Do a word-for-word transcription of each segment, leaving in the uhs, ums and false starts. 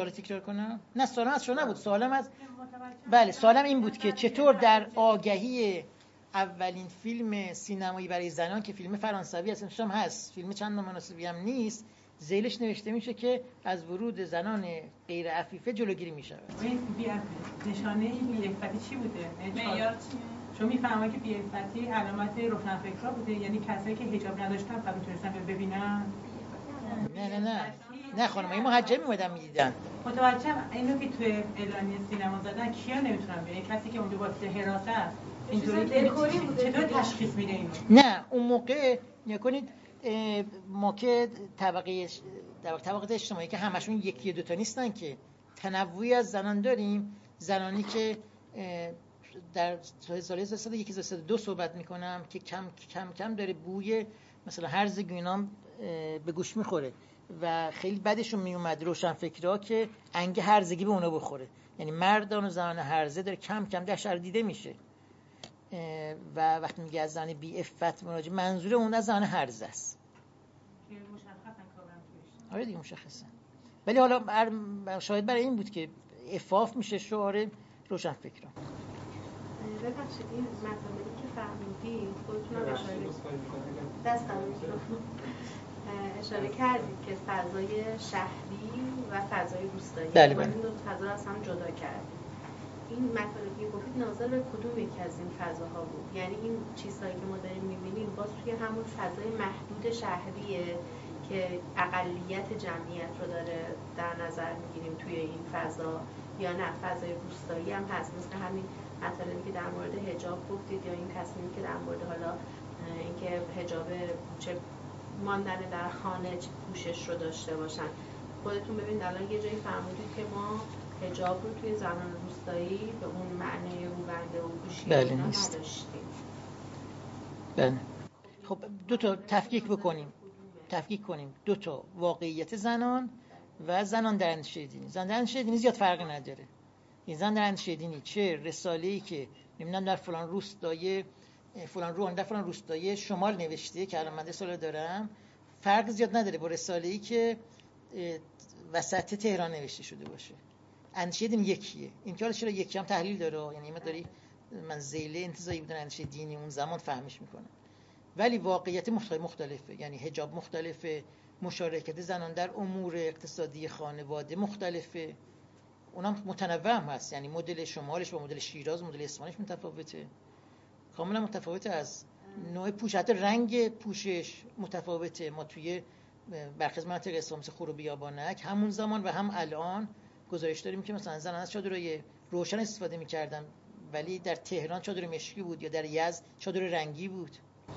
سوال تکرار کنم؟ نه سوالم از شما نبود، سوالم از بله سوالم این بود که چطور در آگهی اولین فیلم سینمایی برای زنان که فیلم فرانسوی اسمش هم هست، فیلم چند نامناسبی هم نیست، ذیلش نوشته میشه که از ورود زنان غیر عفیفه جلوگیری میشود. این بی نشانه این بی‌عفتی چی بوده؟ معیار چیه؟ شما میفهمید که بی‌عفتی علامت روشنفکرا بوده، یعنی کسایی که حجاب نداشتن فقط میتونستن ببینن؟ نه نه نه نه خانم، این محجب میومدن میدیدن. متوجهم. اینو که توی اعلانیه سینما زدن کیا نمیتونن ببینن؟ کسی که اونجا واسه حراست اینطوری دلخوری بوده، چطور تشخیص میده اینو؟ نه اون موقع نکنید ما که طبقه طبقه اجتماعی که همشون یکی دو تا نیستن که تنوعی از زنان داریم، زنانی که در سال هزار و سیصد و یک هزار و دو صحبت میکنم که کم کم کم داره بوی مثلا هرز گینام به گوش میخوره و خیلی بدشون میومد روشنفکرها که انگ هرزگی به اونا بخوره، یعنی مردان و زنان هرزه داره کم کم در شهر دیده میشه و وقتی میگه از زن بی عفت مراجعه منظور اون از زن هرزه است که مشخصا کارم توش. آره دیگه مشخصه. ولی حالا شاید برای این بود که عفاف میشه شعار روشنفکران. ببخشید این مطالبی که فهمیدید خودتون هم اشاره دستم اشاره کردید که فضای شهری و فضای روستایی بله این دو فضا رو از هم جدا کردید. این مطالبی که گفتید ناظر به کدوم یکی از این فضاها بود؟ یعنی این چیزهایی که ما داریم می‌بینیم باز توی همون فضای محدود شهریه که اقلیت جمعیت رو داره در نظر می‌گیریم توی این فضا، یا نه فضای روستایی هم هست؟ مثل همین مطالبی که در مورد حجاب گفتید یا این تصمیمی که در مورد حالا اینکه حجاب چه ماندن در خانه چه پوشش رو داشته باشن. خودتون ببینید الان یه جایی فرمودید که ما حجاب رو توی زنان روستایی به اون معنی روبنده و گوشی بله اینا نیست. نداشتیم. بله. خب دو تا تفکیک بکنیم. تفکیک کنیم دو تا واقعیت زنان و زنان در اندیشه دینی. زن در اندیشه دینی زیاد فرقی نداره. این زن در اندیشه دینی چه رساله‌ای که نمیدونم در فلان روستای فلان روان در فلان روستای شمال نوشته که الان من رساله دارم، فرق زیاد نداره با رساله‌ای که وسط تهران نوشته شده باشه. اندیشه دینی یکیه. این که حالا چرا یکی هم تحلیل داره، یعنی من داری من ذیله انتزاعی بودن اندیشه دینی اون زمان فهمش میکنم، ولی واقعیت مختلفه. یعنی حجاب مختلفه، مشارکت زنان در امور اقتصادی خانواده مختلفه، اونم متنوع هم هست. یعنی مدل شمالش با مدل شیراز، مدل اصفهانش متفاوته، کاملا متفاوته. از نوع پوشش، حتی رنگ پوشش متفاوته. ما توی برخی از مناطق اصفهان مثل خور و بیابانک همون زمان و هم الان گزارش داریم که مثلا زنان از چادرای روشن استفاده می‌کردن ولی در تهران چادر مشکی بود یا در یزد چادر رنگی بود.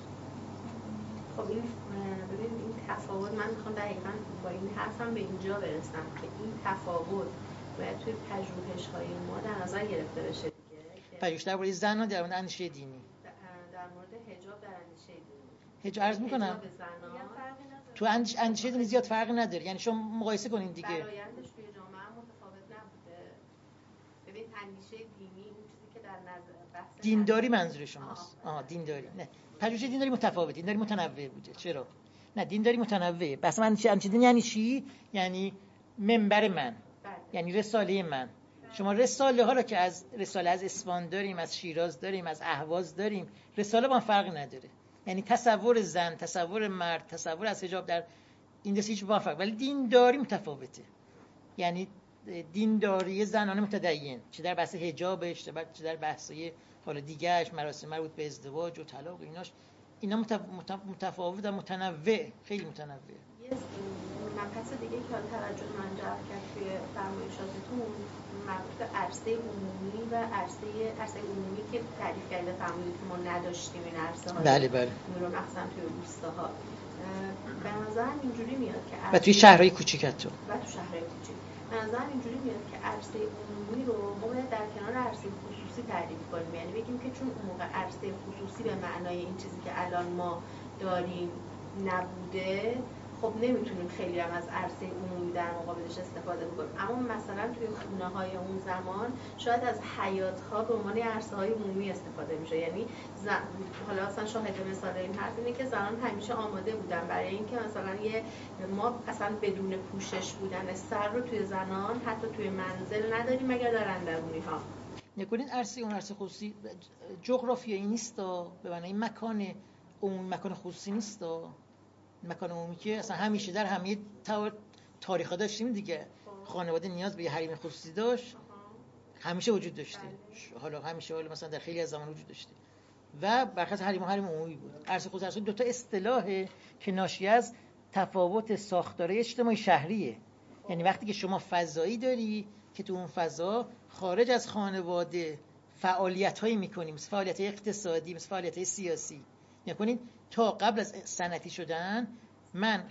خب این ببین این تفاوت، من میخوام دقیقاً با این حرفم به اینجا برسم که این تفاوت باید توی پژوهش‌های ما در نظر گرفته بشه دیگه. پژوهش در مورد زنان در مورد اندیشه دینی، در مورد حجاب در اندیشه دینی. حجاب عرض می‌کنم تو اندیشه دینی زیاد فرقی نداره. یعنی شما مقایسه کنین دیگه. فرآیندش توی جامعه متفاوت نبوده. ببین اندیشه دینی اون چیزی که در نظر بحث دینداری منظور شماست. آها دینداری. نه. پژوهش دینداری متفاوته. دینداری متنوع بوده. چرا؟ نه دینداری متنوعه. بس من اندیشه دینی یعنی چی؟ یعنی منبر من. بله. یعنی رساله من. شما رساله ها رو که از رساله از اصفهان داریم، از شیراز داریم، از اهواز داریم، رساله با فرق نداره. یعنی تصور زن، تصور مرد، تصور از حجاب در این دسته هیچ با فرق، ولی دینداری متفاوته. یعنی دینداری زنانه متدین، چه در بحث حجابش، چه در بحث‌های حالا دیگه‌اش، مراسم مربوط به ازدواج و طلاق و ایناش، اینا متفاوت و متنوع، خیلی متنوع. یه مبحث دیگه که حال توجه من جلب کرد توی فرمایشاتتون مربوط به عرصه عمومی و عرصه عرصه عمومی که تعریف کرده فرمودید که ما نداشتیم این عرصه ها. بله بله. رو مخصوصا توی روستاها. به نظرم اینجوری میاد که و توی شهرهای کوچیک تو و تو شهرهای کوچیک به نظرم اینجوری میاد که عرصه عمومی رو ما باید در کنار عرصه خصوصی تعریف کنیم. یعنی بگیم که چون اون موقع عرصه خصوصی به معنای این چیزی که الان ما داریم نبوده، خب نمیتونیم خیلی هم از عرصه عمومی در مقابلش استفاده بکنیم. اما مثلا توی خونه‌های اون زمان شاید از حیاط‌ها به عنوان عرصه‌های عمومی استفاده میشه. یعنی زن... حالا مثلا شاهد مثال این حرف اینه که زنان همیشه آماده بودن برای اینکه مثلا یه ما اصلا بدون پوشش بودن سر رو توی زنان حتی توی منزل نداریم مگر در اندرونی‌ها. نکنین عرصه اون عرصه خصوصی جغرافیایی نیست، به معنی مکان عمومی مکان خصوصی نیست. مکان عمومی که اصلا همیشه در همه تاریخ‌ها داشتیم دیگه، خانواده نیاز به یه حریم خصوصی داشت، همیشه وجود داشته، حالا همیشه حالا مثلا در خیلی از زمان وجود داشته و برخلاف حریم و حریم عمومی بود. عرصه خصوصی عرصه دو تا اصطلاحه که ناشی از تفاوت ساختار اجتماعی شهریه. یعنی وقتی که شما فضایی داری که تو اون فضا خارج از خانواده فعالیت‌هایی می‌کنیم، مثل فعالیت‌های اقتصادی، مثل فعالیت‌های سیاسی. یعنی تا قبل از صنعتی شدن من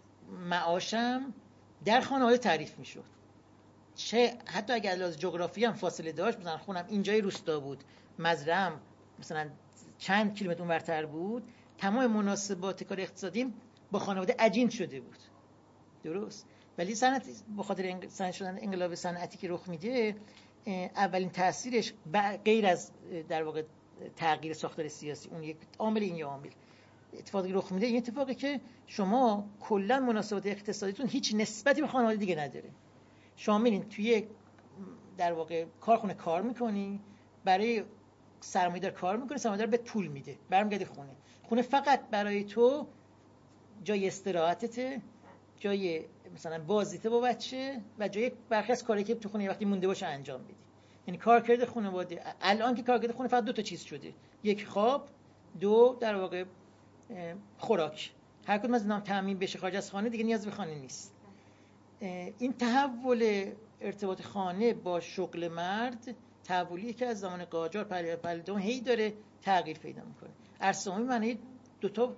معاشم در خانواده تعریف میشد، چه حتی اگر لحاظ جغرافی هم فاصله داشت، مثلا خونم اینجای روستا بود، مزرعه‌ام مثلا چند کیلومتر اونورتر بود، تمام مناسبات کار اقتصادیم با خانواده عجین شده بود. درست؟ ولی صنعت به خاطر صنعت شدن انقلاب صنعتی که رخ میده، اولین تاثیرش غیر از در واقع تغییر ساختار سیاسی، اون یک عامل، این یک عامل اتفاقی رخ میده، این اتفاقی که شما کلا مناسبات اقتصادیتون هیچ نسبتی به خانواده دیگه نداره. شما میرین توی در واقع کارخونه کار میکنی، برای سرمایه‌دار کار میکنی، سرمایه‌دار بهت پول میده، برمیگردی خونه. خونه فقط برای تو جای استراحتته، جای مثلا بازیته با بچه و جای برخی از کاری که تو خونه وقتی مونده باشه انجام بدی. یعنی کارکرد خانواده الان که کارکرد خونه فقط دو تا چیز شده، یک خواب، دو در واقع خوراک. هر کدوم از اینا تامین بشه خارج از خانه دیگه نیاز به خانه نیست. این تحول ارتباط خانه با شغل مرد تحولی که از زمان قاجار پهلوی هی داره تغییر پیدا میکنه. عرصه عمومی معنی دو تا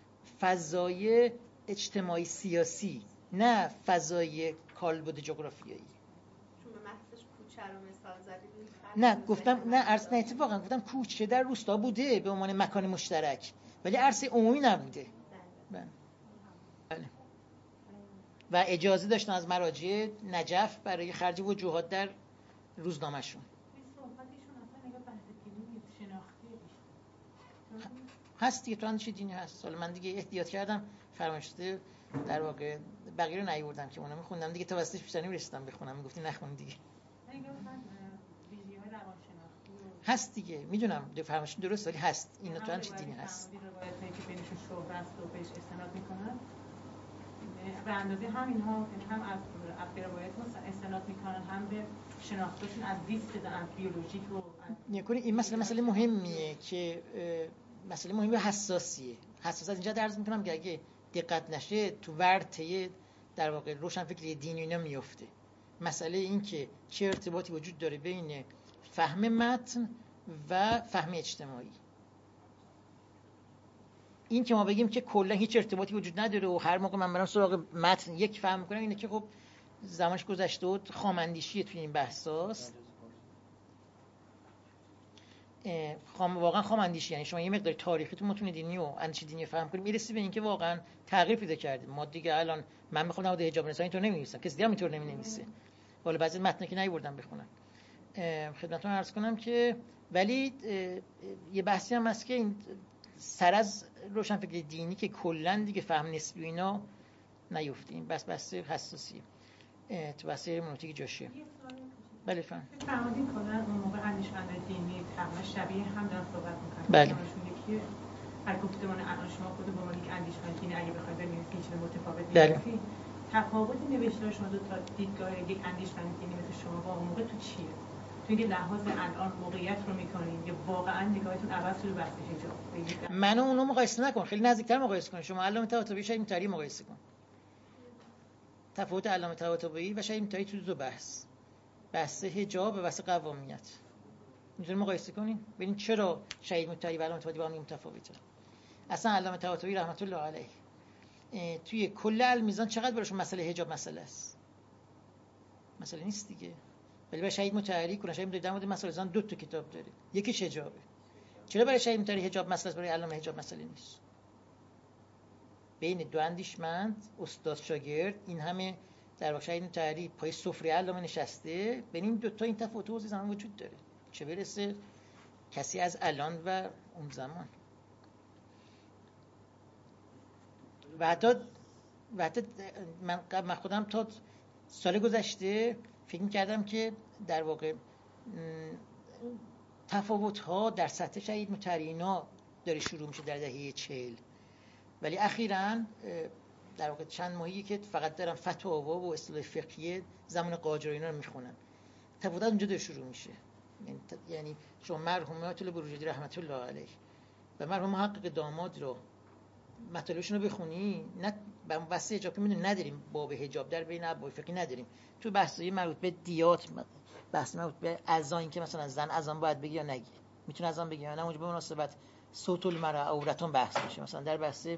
فضای اجتماعی سیاسی، نه فضای کالبد جغرافیایی. چون به محضش کوچه رو مثال زدید. نه گفتم نه عرض نه اتفاقا گفتم کوچه در روستا بوده به عنوان مکان مشترک، ولی عرصه عمومی نبوده. بله. بله. و اجازه داشتن از مراجع نجف برای خرج وجوهات در روزنامه‌شون. هست دیگه، تو اندیشه دینی هست. حالا من دیگه احتیاط کردم فرمایشته در واقع بقیه رو نیاوردم که اونا میخوندم دیگه، تا واسطش بیشتر نمیرسیدم بخونم، میگفتی نخون دیگه. هست دیگه، میدونم دو فرمایشتون درست، ولی هست اینا تو اندیشه دینی هست. روایتایی که بینشون شهرت است و بهش استناد میکنن به اندازه همین ها هم از از روایت استناد میکنن، هم به شناختشون از زیست از بیولوژیک و نکنه. این مسئله مسئله مهمیه که مسئله مهمی حساسیه. حساسیت اینجا درز میکنم که اگه دقت نشه تو ورطه در واقع روشنفکری دینی اینا میفته. مسئله این که چه ارتباطی وجود داره بین فهم متن و فهم اجتماعی. این که ما بگیم که کلا هیچ ارتباطی وجود نداره و هر موقع من برام سراغ متن یک فهم میکنم، اینه که خب زمانش گذشته و خام‌اندیشیه توی این بحثاست. خام واقعا خام‌اندیشی، یعنی شما یه مقدار تاریخی تو متون دینی و اندیشه دینی فهم کنید میرسی به اینکه واقعا تغییر پیدا کرده. ما دیگه الان من میخونم نهاد حجاب نسایی اینطور نمی‌نویسم، کسی دیگه اینطور نمی‌نویسه. والا بعضی متن که نیوردم بخونم. خدمتتون عرض کنم که ولی یه بحثی هم هست که این سر از روشنفکری دینی که کلا دیگه فهم نسبی اینا نیفتیم، بس بس حساسی تو بحث هرمنوتیک جاشه. بله فهم. فرمودین کلا اون موقع اندیشمندان دینی تقریبا شبیه هم دارن صحبت می‌کنن. بله. یکی هر گفتمان الان شما خود به عنوان یک اندیشمند دینی اگه بخواید ببینید که چه متفاوت بله. تفاوت نوشتار شما دو تا دیدگاه یک اندیشمند دینی مثل شما با اون موقع تو چیه؟ تو اینکه لحاظ الان موقعیت رو می‌کنین یا واقعا نگاهتون عوض شده بحث حجاب؟ منو اونو مقایسه نکن، خیلی نزدیکتر مقایسه کن. شما علامه طباطبایی شاید اینطوری مقایسه کن. تفاوت علامه طباطبایی و شاید اینطوری تو دو بحث، بحث حجاب و بحث قوامیت میتونید مقایسه کنین ببینید چرا شهید مطهری و علامه طباطبایی با هم متفاوته. اصلا علامه طباطبایی رحمت الله علیه توی کل المیزان چقدر براشون مسئله حجاب مسئله است؟ مسئله نیست دیگه. ولی برای شهید مطهری کلا شهید مطهری در مورد مسئله زن دو تا کتاب داره، یکیش حجابه. چرا برای شهید مطهری حجاب مسئله است، برای علامه حجاب مسئله نیست؟ بین دو اندیشمند استاد شاگرد این همه در واقع این تعریف پای سفره علامه نشسته، بین این دو تا این تفاوت حوزه زمان وجود داره، چه برسه کسی از الان و اون زمان. و حتی و حتی من من خودم تا سال گذشته فکر می‌کردم که در واقع تفاوت‌ها در سطح شهید مترینا داره شروع میشه در دهه چهل، ولی اخیراً در واقع چند ماهی که فقط دارم فتاوا و اصطلاح فقهی زمان قاجار اینا رو میخونم، تفاوتات اونجا داره شروع میشه. یعنی شما مرحوم آیت الله بروجردی رحمت الله علیه و مرحوم محقق داماد رو مطالبشون رو بخونی، نه بحث حجاب که میدونیم نداریم، باب حجاب در بین ابواب فقهی نداریم، تو بحثای مربوط به دیات، بحث مربوط به اذان که مثلا زن اذان باید بگی یا نگی، میتونه اذان بگی یا نه، اونجا به مناسبت صوت المرأة عورتون بحث میشه. مثلا در بحث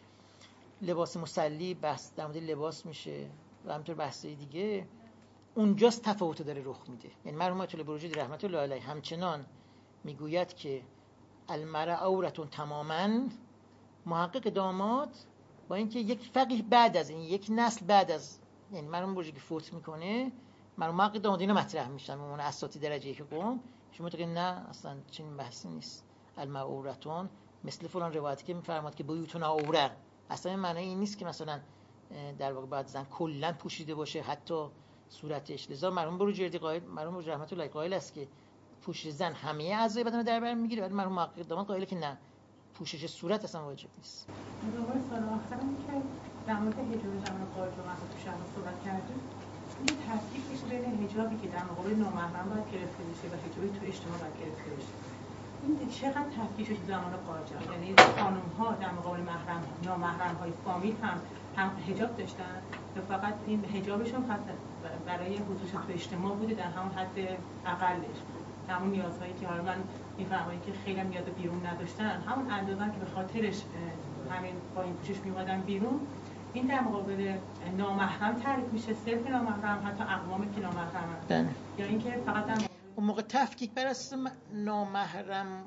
لباس مصلی بحث در مورد لباس میشه و همینطور بحثای دیگه اونجاست تفاوت داره رخ میده. یعنی مرحوم آیت الله بروجردی رحمت الله علیه همچنان میگوید که المرأة عورتون تماما، محقق داماد با اینکه یک فقیه بعد از این یک نسل بعد از یعنی مرحوم بروجردی فوت میکنه، مرحوم محقق داماد اینا مطرح میشن به عنوان اساتید درجه یک قم، شما میگید نه اصلا چنین بحثی نیست، المرأة عورتون مثل فلان روایتی که میفرماد که بیوتون عوره، اصلا این معنی این نیست که مثلا در واقع باید زن کلا پوشیده باشه حتی صورتش. لذا مرحوم بروجردی قائل، مرحوم بروجردی رحمت الله قائل است که پوشش زن همه اعضای بدن رو در بر میگیره، ولی مرحوم محقق داماد قائله که نه، پوشش صورت اصلا واجب نیست. دوباره سال آخرم که در مورد حجاب زمان قاجار و تو شهر صحبت کردیم، این تفکیک میشه بین حجابی که در مقابل نامحرم باید گرفته بشه و حجابی تو اجتماع باید گرفته بشه. این چقدر تفکیک شد زمان قاجار، یعنی خانم ها در مقابل محرم نامحرم های فامیل هم هم حجاب داشتن یا فقط این حجابشون فقط برای حضورش تو اجتماع بوده در همون حد اقلش، همون نیازهایی که حالا من میفهمم که خیلی هم نیاز بیرون نداشتن، همون اندازه‌ای که به خاطرش همین با این پوشش میومدن بیرون، این در مقابل نامحرم تعریف میشه، صرف نامحرم، حتی اقوامی که نامحرمن، یا اینکه فقط در اون موقع تفکیک بر اساس نامحرم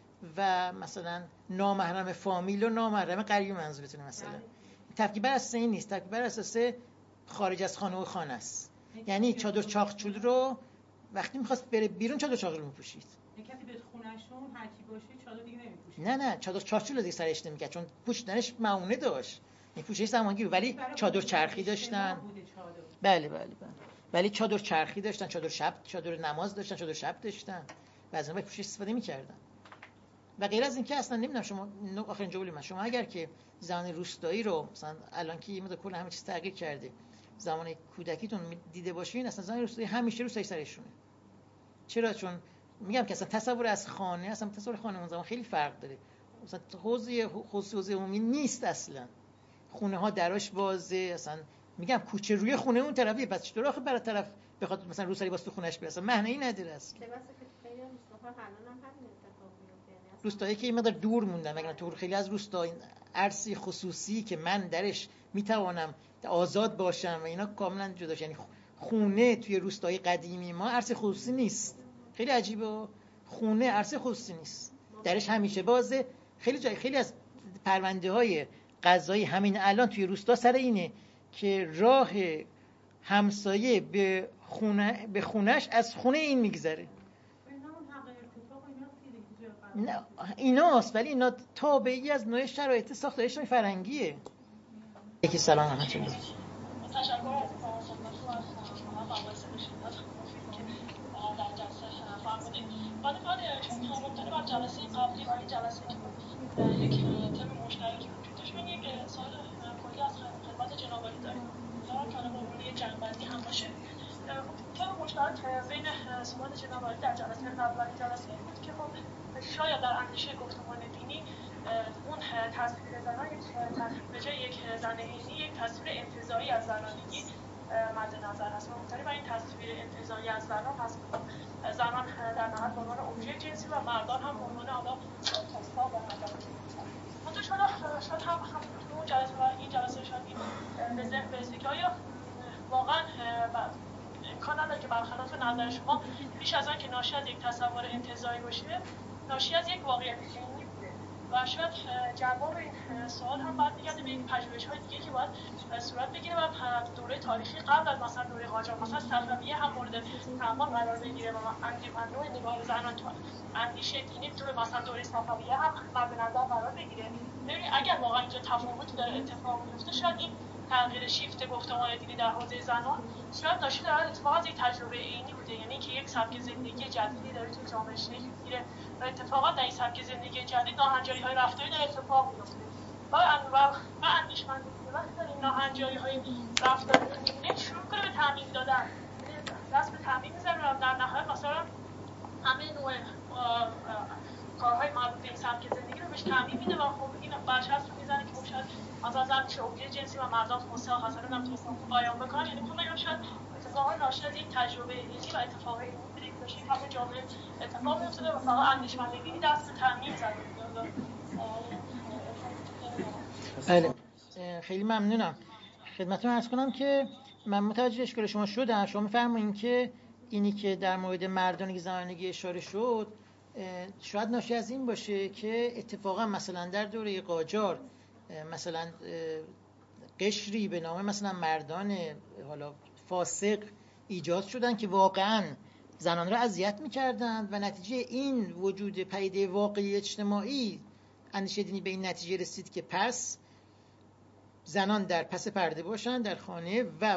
و مثلا نامحرم فامیل و نامحرم قریب منظورتونه، مثلا تفکیک بر اساس این نیست، تفکیک بر اساس خارج از خانه و خانه است. یعنی چادر چاقچول رو وقتی می‌خواست بره بیرون چادر چاقچول می‌پوشید. کسی به خونه‌شون هر کی باشه چادر دیگه نمی‌پوشید. نه نه چادر چاقچول دیگه سرش نمی‌کرد چون پوشیدنش معونه داشت. این پوشش زمانگیر، ولی چادر چرخی داشتن. بله بله بله. ولی چادر چرخی داشتن، چادر شب، چادر نماز داشتن، چادر شب داشتن و از اون پوشش استفاده می‌کردن. و غیر از این که اصلا نمیدونم شما آخرین جمله من، شما اگر که زمان روستایی رو مثلا الان که یه مقدار کل همه چیز تغییر کرده، زمان کودکیتون دیده باشین اصلا زمان روستایی همیشه روستایی سرشونه. چرا؟ چون میگم که اصلا تصور از خانه، اصلا تصور خانه اون زمان خیلی فرق داره. مثلا حوزه خصوصی عمومی نیست اصلا، خونه ها دراش بازه، اصلا میگم کوچه روی خونه اون طرفیه، پس چطور آخه برای طرف بخواد مثلا روسری واسه خونه‌اش برسه؟ معنی نداره اصلا. روستایی که این مقدار دور موندن، مگر تو خیلی از روستا عرصه خصوصی که من درش میتوانم آزاد باشم و اینا کاملا جداش، یعنی خونه توی روستای قدیمی ما عرصه خصوصی نیست. خیلی عجیبه، خونه عرصه خصوصی نیست، درش همیشه بازه. خیلی جای خیلی از پرونده های قضایی همین الان توی روستا سر اینه که راه همسایه به خونه به خونش از خونه این میگذره. نه ایناست، ولی اینا تابعی از نوع شرایط ساختار اجتماعی فرهنگیه. یکی سلام رحمت الله. تشکر از خدمتتون از شما فواصل شدت مفیدی که در جلسه فرمودید. بعد بعد چون ممکنه بعد جلسه قبلی و این جلسه که یک تم مشترکی وجود داشت، من یک سوال کلی از خدمت جناب عالی دارم. دارم که به عنوان یک جنبندی هم باشه. تم مشترک بین سوال جناب عالی در جلسه قبل و این جلسه بود که خب شاید در اندیشه گفتمان دینی اون تصویر زنان به جای یک زن عینی یک تصویر انتزاعی از زنانگی مد نظر است و مختلف این تصویر انتزاعی از زنان هست. زنان در نهایت به عنوان ابژه جنسی و مردان هم به عنوان حالا تستا و نظر منتها شاید شاید هم اون جلسه و این جلسه شاید این به ذهن برسه که آیا واقعا امکان نداره که برخلاف نظر شما بیش از آن که ناشی از یک تصور انتزاعی باشه، ناشی از یک واقعیت عینی بوده و و شاید جواب این سوال هم برمیگرده به این پژوهش‌های دیگه که باید صورت بگیره و دوره تاریخی قبل از مثلا دوره قاجار مثلا صفویه هم مورد تعامل قرار بگیره و نوع نگاه زنان تو اندیشه دینی تو مثلا دوره صفویه هم مد نظر قرار بگیره. ببینید اگر واقعا اینجا تفاوتی داره اتفاق میفته، شاید این تغییر شیفت گفتمان دینی در حوزه زنان شاید ناشی در اتفاق از یک تجربه عینی بوده، یعنی که یک سبک زندگی جدیدی داره تو جامعه شکل میگیره و اتفاقا در این سبک زندگی جدید ناهنجاری‌های رفتاری در اتفاق میفته و و اندیشمندی وقتی در این ناهنجاری‌های رفتاری می‌بینه شروع کنه به تعمیم دادن، دست به تعمیم می‌زنه و در نهایت مثلا همه نوع کارهای مربوط به این سبک زندگی رو بهش تعمیم میده و خب این برچسب رو میزنه که خب شاید مثلا زن میشه اوبژه جنسی و مردان خصوصا مثلا نمیتونن بیان بکنن. یعنی میخوام بگم شاید اتفاقا ناشی از این تجربه علمی و اتفاق علمی بشه که همه جامعه اتفاق میفته و فقط اندیشمندی دینی دست به تعمیم زده. بله خیلی ممنونم. خدمتتون عرض کنم که من متوجه اشکال شما شدم. شما می‌فرمایید که اینی که در مورد مردانگی زنانگی اشاره شد شاید ناشی از این باشه که اتفاقا مثلا در دوره قاجار مثلا قشری به نام مثلا مردان حالا فاسق ایجاد شدن که واقعا زنان را اذیت می‌کردند و نتیجه این وجود پدیده واقعی اجتماعی اندیشه دینی به این نتیجه رسید که پس زنان در پس پرده باشن در خانه و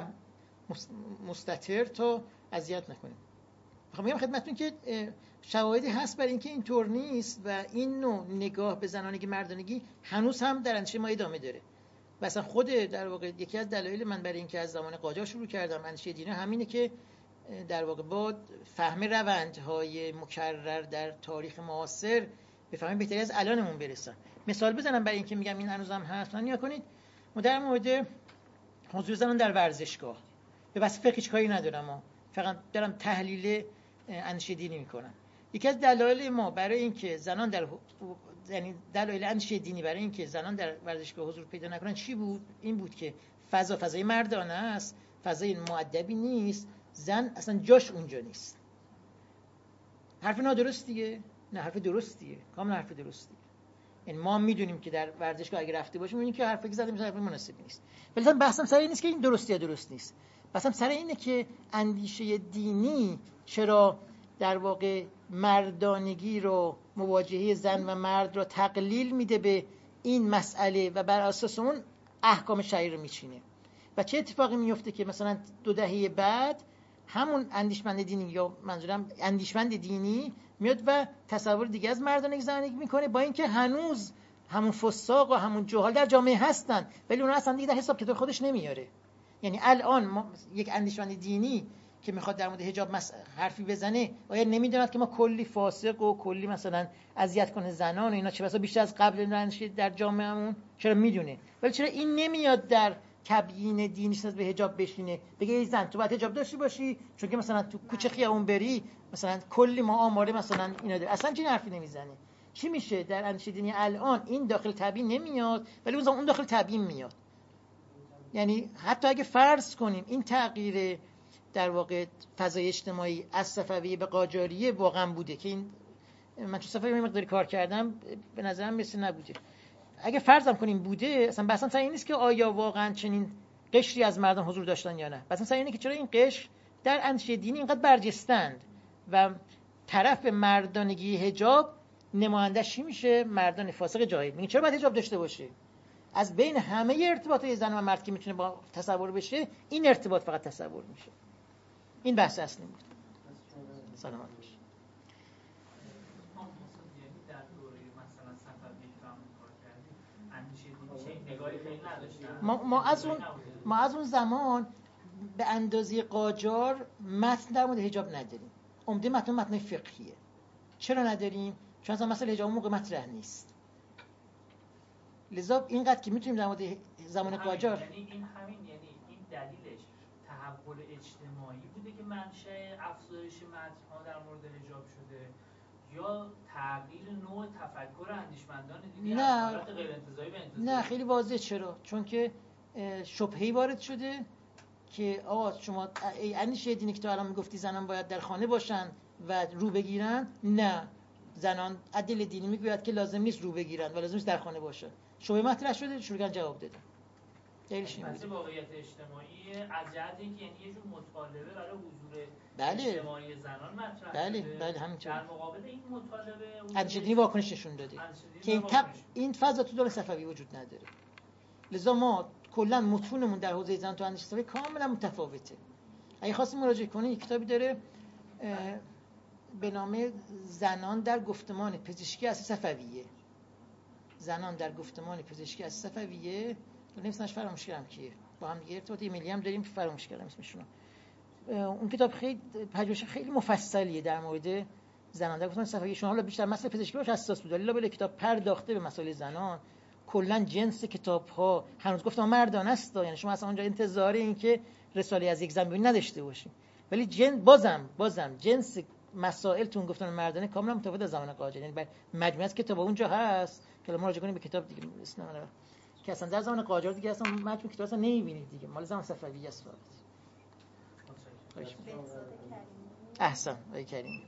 مستتر تا اذیت نکنیم. میخوام بگم خدمتتون که شواهدی هست برای اینکه اینطور نیست و این نوع نگاه به زنانگی مردانگی هنوز هم در اندیشه ما ادامه داره. و اصلا خود در واقع یکی از دلایل من برای اینکه از زمان قاجار شروع کردم اندیشه دینی همینه که در واقع با فهم روندهای مکرر در تاریخ معاصر به فهم بهتری از الانمون برسن. مثال بزنم برای اینکه میگم این هنوزم هست. نیا کنید ما در مورد حضور زنان در ورزشگاه به واسه فقهی کاری ندارم، فقط دارم تحلیل اندیشه دینی میکنم. یکی از دلایل ما برای اینکه زنان در یعنی دلایل اندیشه دینی برای اینکه زنان در ورزشگاه حضور پیدا نکنن چی بود؟ این بود که فضا فضای مردانه است، فضای مؤدبی نیست، زن اصلا جاش اونجا نیست. حرف نادرستیه؟ نه حرف درستیه، کاملا حرف درستیه. یعنی ما میدونیم که در ورزشگاه اگه رفته باشیم میبینیم که حرفی که زده میشه حرف مناسبی نیست. ولی مثلا بحثم سر این نیست که این درستی یا درست نیست. بحثم سر اینه که اندیشه دینی چرا در واقع مردانگی رو، مواجهه زن و مرد رو تقلیل میده به این مسئله و بر اساس اون احکام شرعی رو میچینه و چه اتفاقی میفته که مثلا دو دهه بعد همون اندیشمند دینی یا منظورم اندیشمند دینی میاد و تصور دیگه از مردانگی زنانگی میکنه، با اینکه هنوز همون فساق و همون جهال در جامعه هستن ولی اونها اصلا دیگه در حساب کتاب خودش نمیاره. یعنی الان ما یک اندیشمند دینی که میخواد در مورد حجاب مس... حرفی بزنه آیا نمیدوند که ما کلی فاسق و کلی مثلا اذیت کنه زنان و اینا چه بسا بیشتر از قبل در جامعهمون؟ چرا میدونه؟ ولی چرا این نمیاد در تبیین دینی نسبت به حجاب بشینه بگه ای زن تو باید حجاب داشته باشی چون که مثلا تو کوچه خیابون بری مثلا کلی ما آماره مثلا اینا داره. اصلا چنین حرفی نمیزنه. چی میشه در اندیشه دینی الان؟ این داخل تبیین نمیاد ولی اون داخل تبیین میاد. یعنی حتی اگه فرض کنیم این تغییر در واقع فضای اجتماعی از صفویه به قاجاریه واقعا بوده که این من تو صفویه مقداری کار کردم به نظرم مثل نبوده. اگه فرضم کنیم بوده اصلا بحثم سر این نیست که آیا واقعا چنین قشری از مردم حضور داشتن یا نه. بحثم سر اینه که چرا این قشر در اندیشه دینی اینقدر برجستند و طرف مردانگی حجاب نمایندش چی میشه؟ مردان فاسق جاهل. میگن چرا باید حجاب داشته باشه؟ از بین همه ارتباطات زن و مرد که میتونه با تصور بشه این ارتباط فقط تصور میشه. این بحث اصلی بود. سلامت باش. در دوره مثلا صفویه که هم کار کردیم اندیشه دینی نگاهی خیلی نداشتن. ما ما از اون ما از اون زمان به اندازه قاجار متن در مورد حجاب نداریم. عمده متن متن فقهیه. چرا نداریم؟ چون اصلا مسئله حجاب موقع مطرح نیست. لذا اینقدر که میتونیم در مورد زمان قاجار یعنی این همین یعنی این دلیلش تحول اجتماعی بوده که منشأ افزایش متن‌ها در مورد حجاب شده یا تغییر نوع تفکر اندیشمندان دینی از حالت غیر انتزاعی به انتزاعی؟ نه خیلی واضحه. چرا؟ چون که شبهه‌ای وارد شده که آقا شما اندیشه دینی که تو الان میگفتی زنان باید در خانه باشن و رو بگیرن، نه زنان عدل دینی میگوید که لازم نیست رو بگیرن و لازم نیست در خانه باشه. شبهه مطرح شده، شروع کردن جواب دادن. دلیلش این بود. واقعیت اجتماعی از جهت اینکه یعنی یه جور مطالبه برای حضور بله. اجتماعی زنان مطرح بله شده. بله همینطور. در مقابل این مطالبه اندیشه دینی واکنش نشون داده که این تق... این فضا تو دور صفوی وجود نداره. لذا ما کلا متونمون در حوزه زن تو اندیشه صفوی کاملا متفاوته. اگه خواستیم مراجعه کنید یک کتابی داره به نام زنان در گفتمان پزشکی اصل صفویه. زنان در گفتمان پزشکی اصل صفویه. نمی‌دونم فراموش کردم کیه. با هم دیگه ارتباط ایمیلی هم داریم که فراموش کردم اسمشون. اون کتاب خیلی پژوهش خیلی مفصلیه در مورد زنان در گفتمان صفویه. شما حالا بیشتر مسئله پزشکی باش حساس بود، ولی بله کتاب پرداخته به مسائل زنان. کلا جنس کتاب‌ها هنوز گفتم مردانه است، یعنی شما اصلا اونجا انتظار این که رساله از یک زن ببینید نداشته باشید. ولی جن بازم بازم جنس مسائل تون گفتن مردانه کاملا متفاوت از زمان قاجار، یعنی بر مجموعه از کتاب اونجا هست که ما مراجعه کنیم به کتاب دیگه اسم نمیبرم که اصلا در زمان قاجار دیگه اصلا مجموعه کتاب اصلا نمیبینید دیگه، مال زمان صفوی است فقط. احسن آقای کریمی.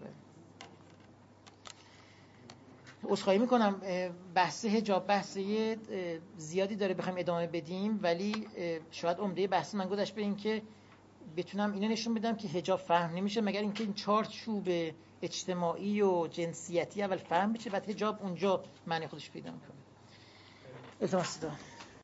عذرخواهی میکنم بحث حجاب بحث زیادی داره بخوایم ادامه بدیم، ولی شاید عمده بحث من گذشت به این که بتونم اینو نشون بدم که حجاب فهم نمیشه مگر اینکه این چارچوب اجتماعی و جنسیتی اول فهم بشه، بعد حجاب اونجا معنی خودش پیدا میکنه. التماس دارم.